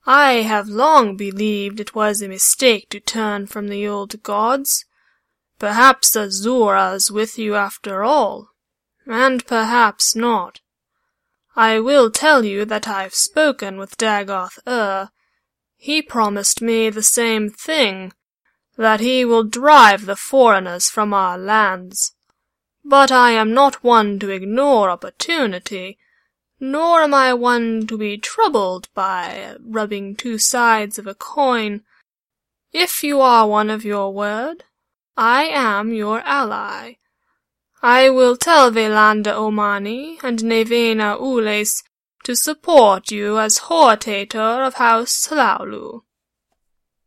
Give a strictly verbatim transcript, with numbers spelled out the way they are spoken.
I have long believed it was a mistake to turn from the old gods. Perhaps Azura's with you after all, and perhaps not. I will tell you that I've spoken with Dagoth-Ur. He promised me the same thing, that he will drive the foreigners from our lands. But I am not one to ignore opportunity, nor am I one to be troubled by rubbing two sides of a coin. If you are one of your word, I am your ally. I will tell Velanda Omani and Nevena Ules to support you as Hortator of House Slaulu.